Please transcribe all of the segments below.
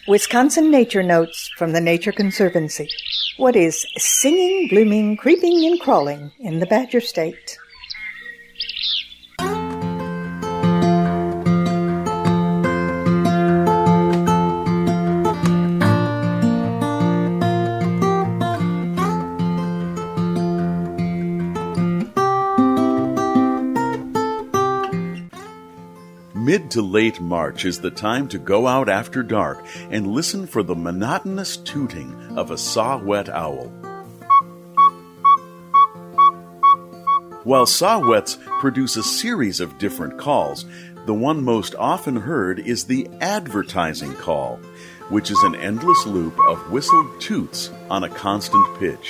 Wisconsin Nature Notes from the Nature Conservancy. What is singing, blooming, creeping, and crawling in the Badger State? Mid to late March is the time to go out after dark and listen for the monotonous tooting of a saw-whet owl. While saw-whets produce a series of different calls, the one most often heard is the advertising call, which is an endless loop of whistled toots on a constant pitch.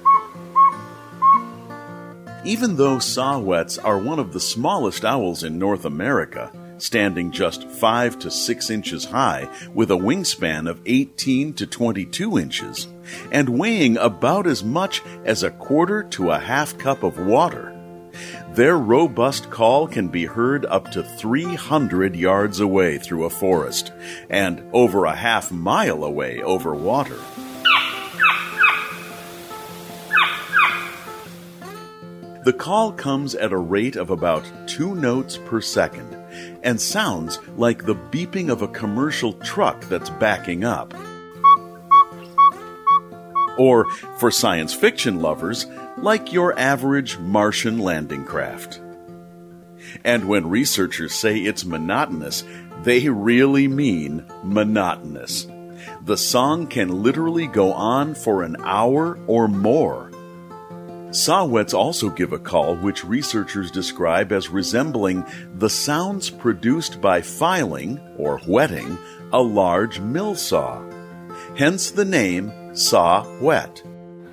Even though saw-whets are one of the smallest owls in North America, standing just 5 to 6 inches high with a wingspan of 18 to 22 inches, and weighing about as much as a quarter to a half cup of water, their robust call can be heard up to 300 yards away through a forest and over a half mile away over water. The call comes at a rate of about 2 notes per second and sounds like the beeping of a commercial truck that's backing up. Or, for science fiction lovers, like your average Martian landing craft. And when researchers say it's monotonous, they really mean monotonous. The song can literally go on for an hour or more. Saw-whets also give a call which researchers describe as resembling the sounds produced by filing, or whetting, a large mill saw. Hence the name saw-whet.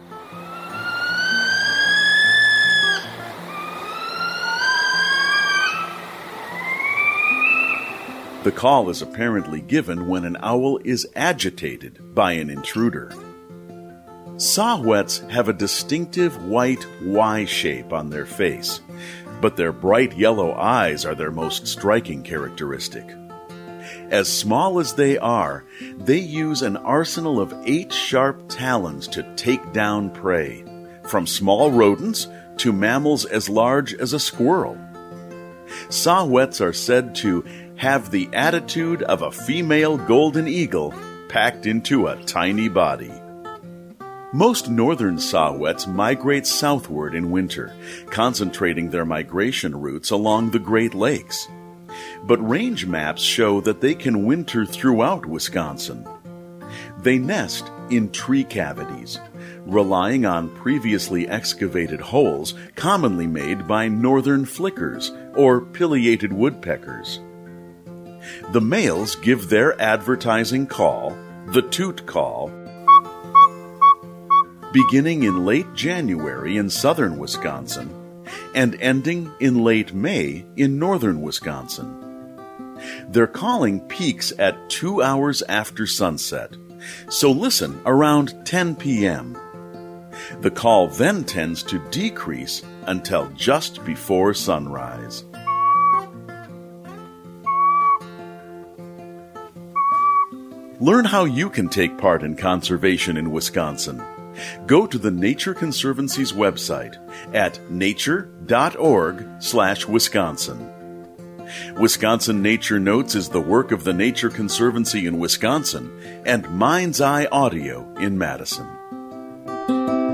The call is apparently given when an owl is agitated by an intruder. Saw-whets have a distinctive white Y shape on their face, but their bright yellow eyes are their most striking characteristic. As small as they are, they use an arsenal of 8 sharp talons to take down prey, from small rodents to mammals as large as a squirrel. Saw-whets are said to have the attitude of a female golden eagle packed into a tiny body. Most northern saw-whets migrate southward in winter, concentrating their migration routes along the Great Lakes. But range maps show that they can winter throughout Wisconsin. They nest in tree cavities, relying on previously excavated holes commonly made by northern flickers or pileated woodpeckers. The males give their advertising call, the toot call, beginning in late January in southern Wisconsin and ending in late May in northern Wisconsin. Their calling peaks at 2 hours after sunset, so listen around 10 p.m. The call then tends to decrease until just before sunrise. Learn how you can take part in conservation in Wisconsin. Go to the Nature Conservancy's website at nature.org/Wisconsin. Wisconsin Nature Notes is the work of the Nature Conservancy in Wisconsin and Mind's Eye Audio in Madison.